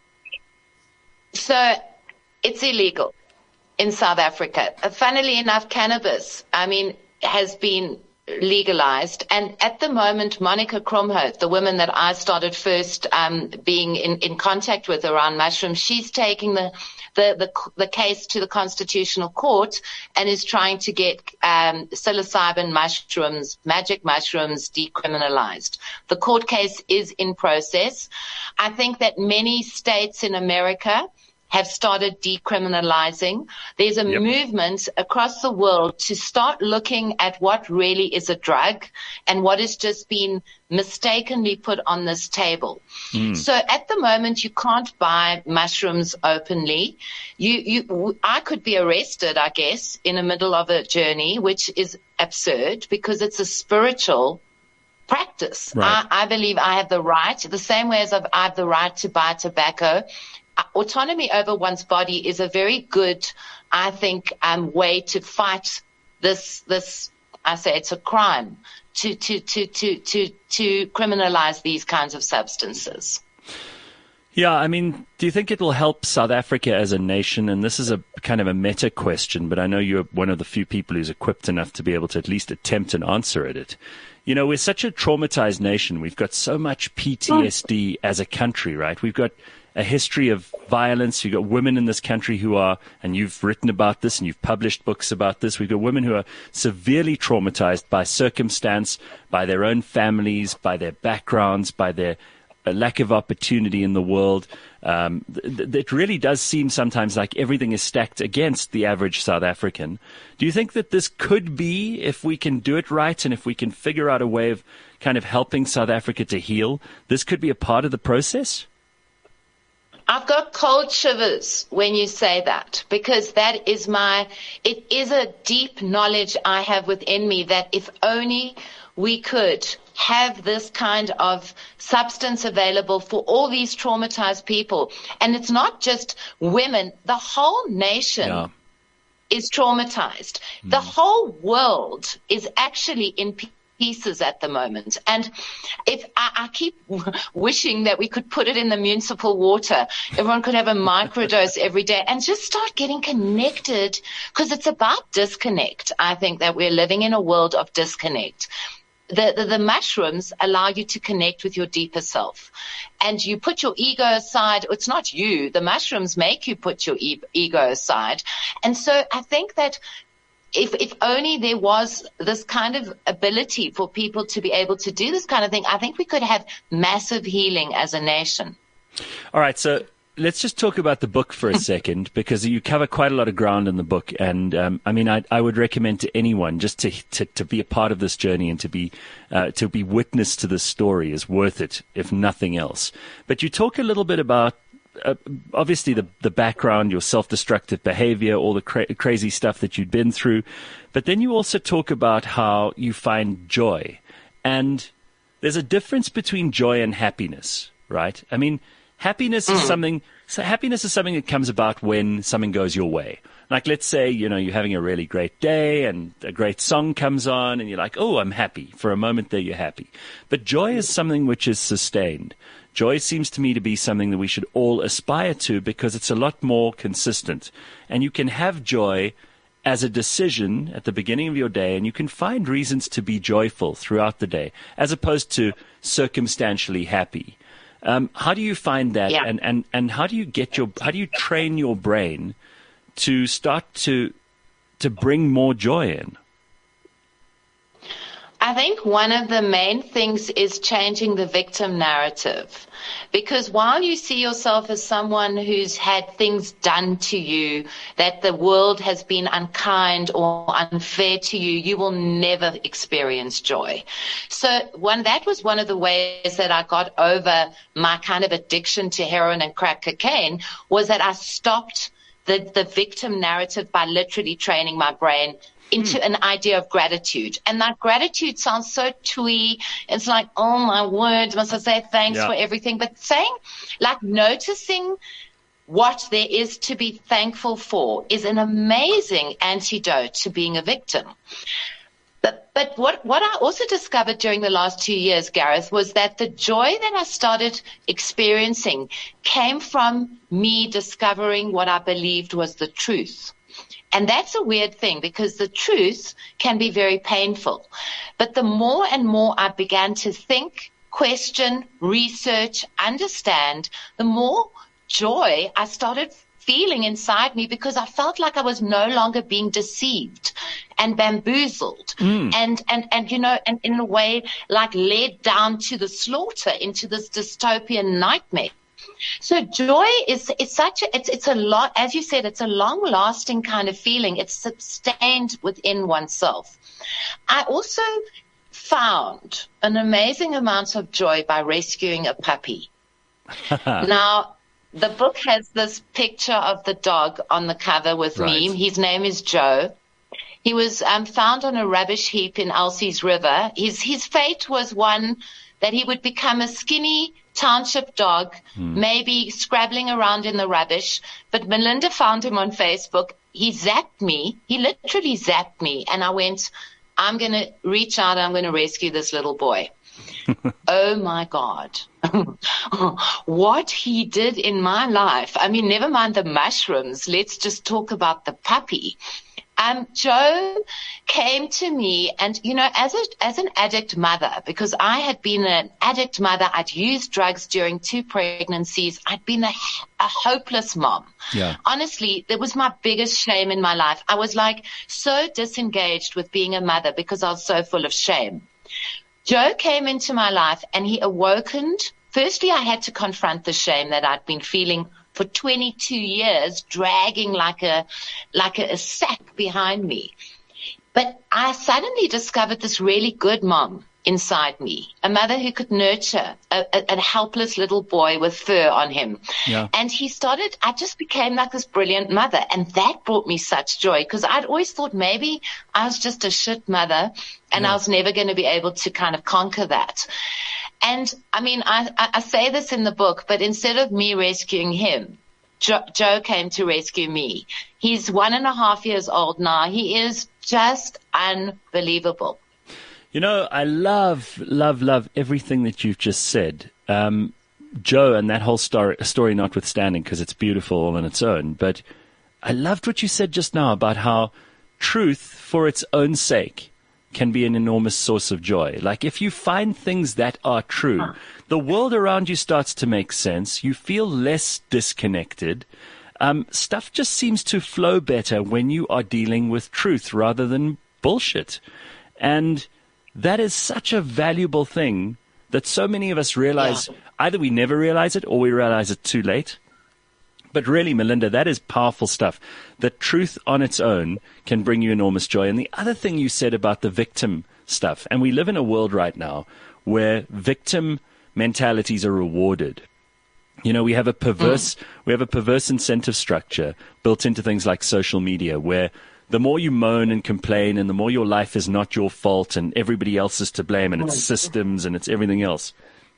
So it's illegal in South Africa. Uh, funnily enough, cannabis, I mean, has been legalized. And at the moment, Monica Kromhout, the woman that I started first um, being in, in contact with around mushrooms, she's taking the, the, the, the case to the Constitutional Court and is trying to get um, psilocybin mushrooms, magic mushrooms, decriminalized. The court case is in process. I think that many states in America have started decriminalizing. There's a Yep. movement across the world to start looking at what really is a drug and what has just been mistakenly put on this table. So at the moment, you can't buy mushrooms openly. You, you, I could be arrested, I guess, in the middle of a journey, which is absurd because it's a spiritual practice. Right. I, I believe I have the right, the same way as I've, I have the right to buy tobacco. Uh, Autonomy over one's body is a very good, I think, um, way to fight this this I say it's a crime to, to, to, to, to, to criminalize these kinds of substances. Yeah, I mean, do you think it'll help South Africa as a nation? And this is a kind of a meta question, but I know you're one of the few people who's equipped enough to be able to at least attempt an answer at it. You know, we're such a traumatized nation. We've got so much P T S D as a country, right? We've got a history of violence. You've got women in this country who are, and you've written about this and you've published books about this. We've got women who are severely traumatized by circumstance, by their own families, by their backgrounds, by their a lack of opportunity in the world. Um, th- th- it really does seem sometimes like everything is stacked against the average South African. Do you think that this could be, if we can do it right and if we can figure out a way of kind of helping South Africa to heal, this could be a part of the process? I've got cold shivers when you say that, because that is my, it is a deep knowledge I have within me that if only we could have this kind of substance available for all these traumatized people. And it's not just women. The whole nation yeah. is traumatized. Mm. The whole world is actually in pieces at the moment. And if I, I keep wishing that we could put it in the municipal water, everyone could have a microdose every day and just start getting connected, because it's about disconnect. I think that we're living in a world of disconnect. The, the, the mushrooms allow you to connect with your deeper self, and you put your ego aside. It's not you. The mushrooms make you put your e- ego aside. And so I think that if, if only there was this kind of ability for people to be able to do this kind of thing, I think we could have massive healing as a nation. All right. So let's just talk about the book for a second, because you cover quite a lot of ground in the book. And um, I mean, I, I would recommend to anyone just to, to, to be a part of this journey and to be uh, to be witness to this story is worth it, if nothing else. But you talk a little bit about uh, obviously the the background, your self-destructive behavior, all the cra- crazy stuff that you'd been through. But then you also talk about how you find joy. And there's a difference between joy and happiness, right? I mean, Happiness is something, so happiness is something that comes about when something goes your way. Like, let's say, you know, you're having a really great day and a great song comes on and you're like, oh, I'm happy. For a moment there, you're happy. But joy is something which is sustained. Joy seems to me to be something that we should all aspire to, because it's a lot more consistent. And you can have joy as a decision at the beginning of your day, and you can find reasons to be joyful throughout the day, as opposed to circumstantially happy. Um, how do you find that, yeah. and, and, and how do you get your, how do you train your brain to start to, to bring more joy in? I think one of the main things is changing the victim narrative, because while you see yourself as someone who's had things done to you, that the world has been unkind or unfair to you, you will never experience joy. So one, that was one of the ways that I got over my kind of addiction to heroin and crack cocaine, was that I stopped the, the victim narrative by literally training my brain into an idea of gratitude. And that gratitude sounds so twee. It's like, oh my word, must I say thanks yeah. for everything? But saying, like, noticing what there is to be thankful for is an amazing antidote to being a victim. But, but what, what I also discovered during the last two years, Gareth, was that the joy that I started experiencing came from me discovering what I believed was the truth. And that's a weird thing, because the truth can be very painful. But the more and more I began to think, question, research, understand, the more joy I started feeling inside me, because I felt like I was no longer being deceived and bamboozled mm. and, and, and, you know, and in a way, like led down to the slaughter, into this dystopian nightmare. So joy is, it's such a, it's, it's a lot, as you said, it's a long lasting kind of feeling. It's sustained within oneself. I also found an amazing amount of joy by rescuing a puppy. Now, the book has this picture of the dog on the cover with right. me. His name is Joe. He was um, found on a rubbish heap in Elsie's River. His, his fate was one that he would become a skinny township dog, hmm. maybe scrabbling around in the rubbish. But Melinda found him on Facebook. He zapped me. He literally zapped me. And I went, I'm going to reach out. I'm going to rescue this little boy. Oh my God. What he did in my life. I mean, never mind the mushrooms. Let's just talk about the puppy. Um, Joe came to me and, you know, as a, as an addict mother, because I had been an addict mother, I'd used drugs during two pregnancies. I'd been a, a hopeless mom. Yeah. Honestly, that was my biggest shame in my life. I was like so disengaged with being a mother because I was so full of shame. Joe came into my life and he awakened. Firstly, I had to confront the shame that I'd been feeling for twenty-two years, dragging like a, like a, a sack behind me. But I suddenly discovered this really good mom inside me, a mother who could nurture a, a, a helpless little boy with fur on him. Yeah. And he started, I just became like this brilliant mother. And that brought me such joy because I'd always thought maybe I was just a shit mother and yeah. I was never going to be able to kind of conquer that. And I mean, I, I say this in the book, but instead of me rescuing him, Jo- Joe came to rescue me. He's one and a half years old now. He is just unbelievable. You know, I love, love, love everything that you've just said. Um, Joe and that whole story, story notwithstanding, because it's beautiful all on its own. But I loved what you said just now about how truth for its own sake can be an enormous source of joy. Like if you find things that are true, the world around you starts to make sense. You feel less disconnected. Um, stuff just seems to flow better when you are dealing with truth rather than bullshit. And that is such a valuable thing that so many of us realize. Yeah. Either we never realize it or we realize it too late. But really, Melinda, that is powerful stuff. The truth on its own can bring you enormous joy. And the other thing you said about the victim stuff, and we live in a world right now where victim mentalities are rewarded. You know, we have a perverse, mm. we have a perverse incentive structure built into things like social media where the more you moan and complain and the more your life is not your fault and everybody else is to blame and it's systems and it's everything else,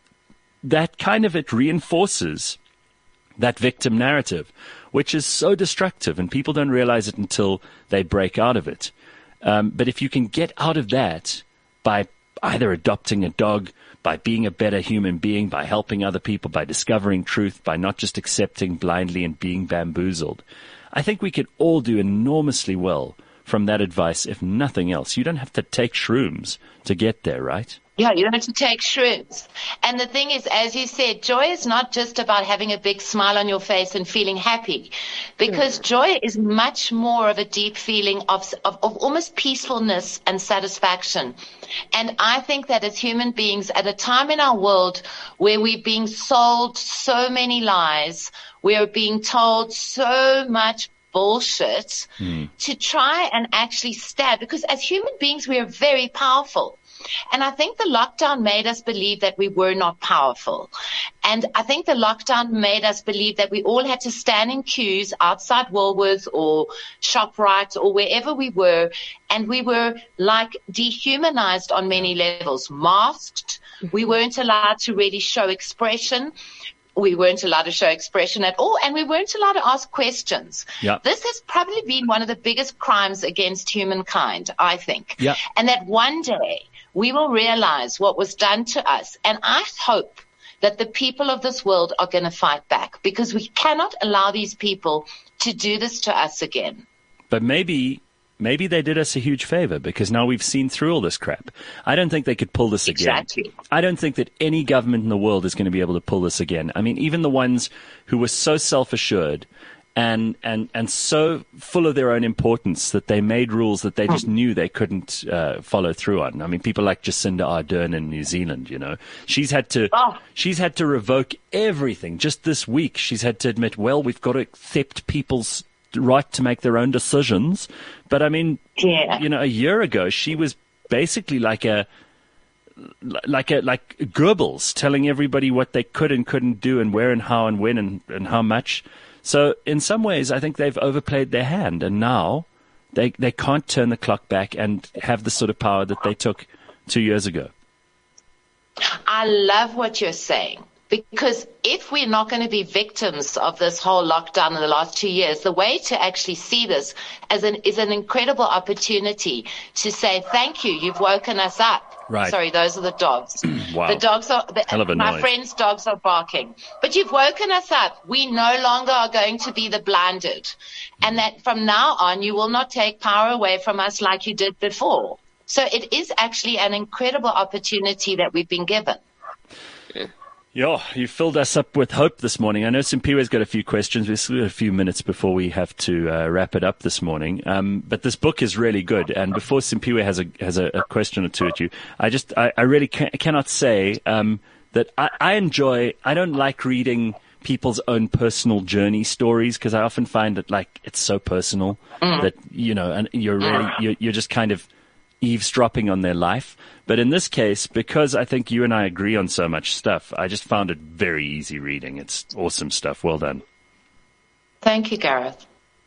that kind of it reinforces that victim narrative, which is so destructive, and people don't realize it until they break out of it. Um, but if you can get out of that by either adopting a dog, by being a better human being, by helping other people, by discovering truth, by not just accepting blindly and being bamboozled, I think we could all do enormously well from that advice, if nothing else. You don't have to take shrooms to get there, right? Yeah, you don't have to take shrooms. And the thing is, as you said, joy is not just about having a big smile on your face and feeling happy, because mm. joy is much more of a deep feeling of, of, of almost peacefulness and satisfaction. And I think that as human beings, at a time in our world where we're being sold so many lies, we're being told so much bullshit, mm. to try and actually stand, because as human beings, we are very powerful. And I think the lockdown made us believe that we were not powerful. And I think the lockdown made us believe that we all had to stand in queues outside Woolworths or ShopRite or wherever we were. And we were like dehumanized on many levels, masked. We weren't allowed to really show expression. We weren't allowed to show expression at all, and we weren't allowed to ask questions. Yep. This has probably been one of the biggest crimes against humankind, I think. Yep. And that one day we will realize what was done to us. And I hope that the people of this world are going to fight back, because we cannot allow these people to do this to us again. But maybe... Maybe they did us a huge favor, because now we've seen through all this crap. I don't think they could pull this exactly. again. I don't think that any government in the world is going to be able to pull this again. I mean, even the ones who were so self-assured and, and, and so full of their own importance that they made rules that they just knew they couldn't uh, follow through on. I mean, people like Jacinda Ardern in New Zealand, you know, she's had to, oh. she's had to revoke everything. Just this week, she's had to admit, well, we've got to accept people's right to make their own decisions. But I mean, yeah. you know, a year ago, she was basically like a, like a, like Goebbels telling everybody what they could and couldn't do and where and how and when and, and how much. So in some ways, I think they've overplayed their hand, and now they, they can't turn the clock back and have the sort of power that they took two years ago. I love what you're saying. Because if we're not going to be victims of this whole lockdown in the last two years, the way to actually see this as an, is an incredible opportunity to say, thank you, you've woken us up. Right. Sorry, those are the dogs. Wow. The dogs are, the, Hell of a my noise. friend's dogs are barking. But you've woken us up. We no longer are going to be the blinded. And that from now on, you will not take power away from us like you did before. So it is actually an incredible opportunity that we've been given. Yeah, you filled us up with hope this morning. I know Simpiwe's got a few questions. We've still got a few minutes before we have to uh, wrap it up this morning. Um, but this book is really good. And before Simpiwe has a has a, a question or two at you, I just I, I really ca- cannot say um, that I, I enjoy. I don't like reading people's own personal journey stories because I often find that like it's so personal mm. that you know, and you're really you're, you're just kind of eavesdropping on their life. But in this case, because I think you and I agree on so much stuff, I just found it very easy reading. It's awesome stuff. Well done. Thank you, Gareth.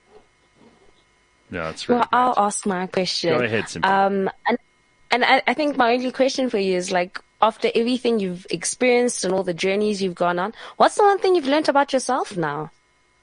No, it's really Well, great. I'll ask my question. Go ahead, Cynthia. Um, and and I, I think my only question for you is, like, after everything you've experienced and all the journeys you've gone on, what's the one thing you've learned about yourself now?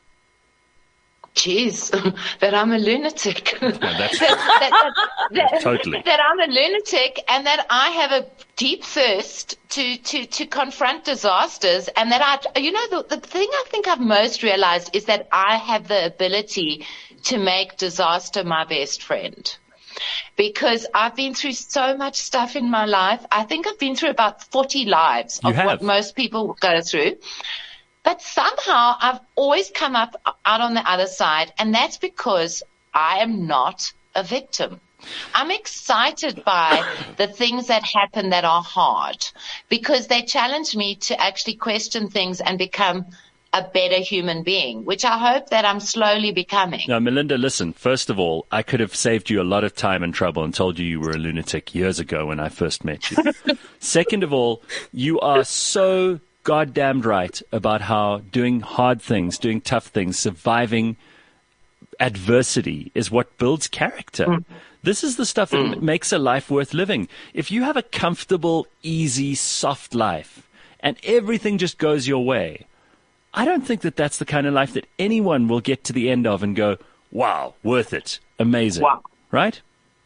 Jeez, that I'm a lunatic. Yeah, that's that, that, that, totally. That I'm a lunatic and that I have a deep thirst to, to, to confront disasters, and that I, you know, the, the thing I think I've most realized is that I have the ability to make disaster my best friend. Because I've been through so much stuff in my life. I think I've been through about forty lives You of have. what most people go through. But somehow I've always come up out on the other side, and that's because I am not a victim. I'm excited by the things that happen that are hard because they challenge me to actually question things and become a better human being, which I hope that I'm slowly becoming. Now, Melinda, listen, first of all, I could have saved you a lot of time and trouble and told you you were a lunatic years ago when I first met you. Second of all, you are so goddamned right about how doing hard things, doing tough things, surviving adversity is what builds character. Mm. This is the stuff that mm. makes a life worth living. If you have a comfortable, easy, soft life and everything just goes your way, I don't think that that's the kind of life that anyone will get to the end of and go, wow, worth it, amazing, wow. Right?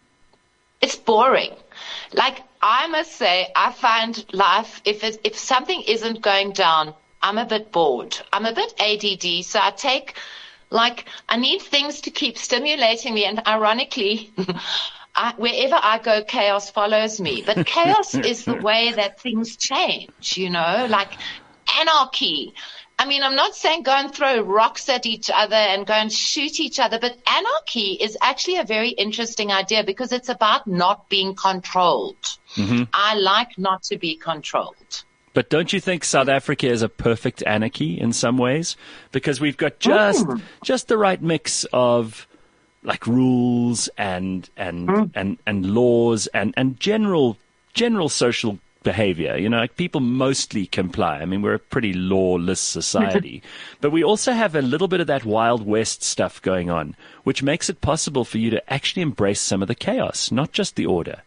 It's boring. Like, I must say, I find life, if it's, if something isn't going down, I'm a bit bored. I'm a bit A D D, so I take, like, I need things to keep stimulating me, and ironically, I, wherever I go, chaos follows me. But chaos is the way that things change, you know, like anarchy. I mean, I'm not saying go and throw rocks at each other and go and shoot each other, but anarchy is actually a very interesting idea because it's about not being controlled. Mm-hmm. I like not to be controlled. But don't you think South Africa is a perfect anarchy in some ways? Because we've got just mm. just the right mix of like rules and and mm. and, and laws and, and general general social behavior. You know, like people mostly comply. I mean, we're a pretty lawless society. But we also have a little bit of that Wild West stuff going on, which makes it possible for you to actually embrace some of the chaos, not just the order.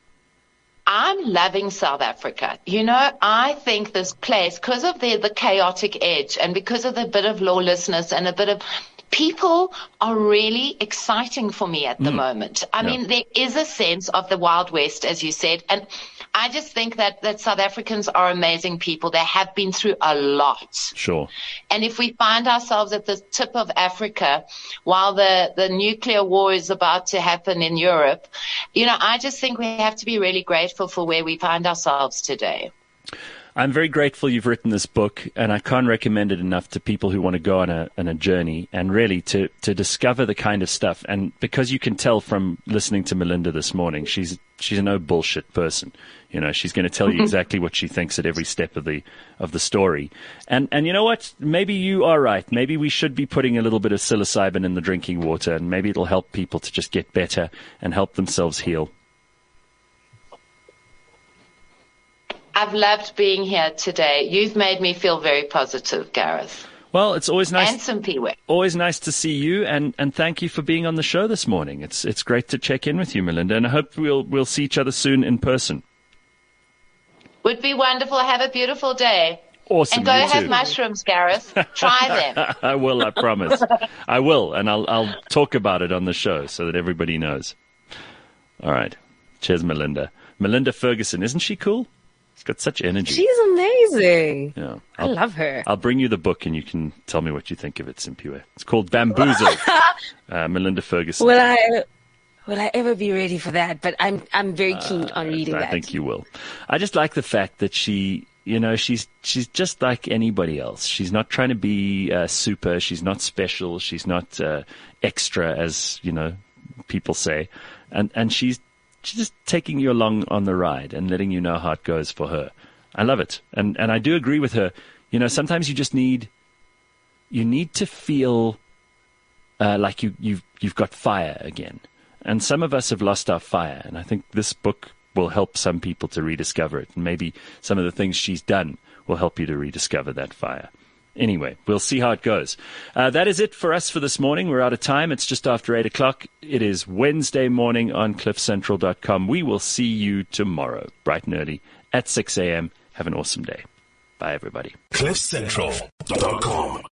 I'm loving South Africa. You know, I think this place, because of the, the chaotic edge and because of the bit of lawlessness and a bit of people are really exciting for me at the mm. moment. I yeah. mean, there is a sense of the Wild West, as you said, and I just think that, that South Africans are amazing people. They have been through a lot. Sure. And if we find ourselves at the tip of Africa while the, the nuclear war is about to happen in Europe, you know, I just think we have to be really grateful for where we find ourselves today. I'm very grateful you've written this book, and I can't recommend it enough to people who want to go on a on a journey and really to, to discover the kind of stuff. And because you can tell from listening to Melinda this morning, she's she's a no bullshit person. You know, she's going to tell you exactly what she thinks at every step of the of the story. And and you know what? Maybe you are right. Maybe we should be putting a little bit of psilocybin in the drinking water, and maybe it'll help people to just get better and help themselves heal. I've loved being here today. You've made me feel very positive, Gareth. Well, it's always nice. And Simpiwe. Always nice to see you, and, and thank you for being on the show this morning. It's it's great to check in with you, Melinda, and I hope we'll we'll see each other soon in person. Would be wonderful. Have a beautiful day. awesome. And go You have too. mushrooms, Gareth. Try them. I will, I promise. I will, and I'll I'll talk about it on the show so that everybody knows. All right. Cheers, Melinda. Melinda Ferguson, isn't she cool? She's got such energy. She's amazing. Yeah, I love her. I'll bring you the book and you can tell me what you think of it, Simpiwe. It's called Bamboozled. uh, Melinda Ferguson. Will I will I ever be ready for that? But I'm I'm very keen on reading I that. I think you will. I just like the fact that she, you know, she's she's just like anybody else. She's not trying to be uh, super. She's not special. She's not uh, extra, as you know, people say. And and she's she's just taking you along on the ride and letting you know how it goes for her. I love it. And and I do agree with her. You know, sometimes you just need you need to feel uh, like you you've you've got fire again. And some of us have lost our fire, and I think this book will help some people to rediscover it. And maybe some of the things she's done will help you to rediscover that fire. Anyway, we'll see how it goes. Uh, that is it for us for this morning. We're out of time. It's just after eight o'clock. It is Wednesday morning on cliff central dot com. We will see you tomorrow, bright and early, at six a.m. Have an awesome day. Bye, everybody. cliff central dot com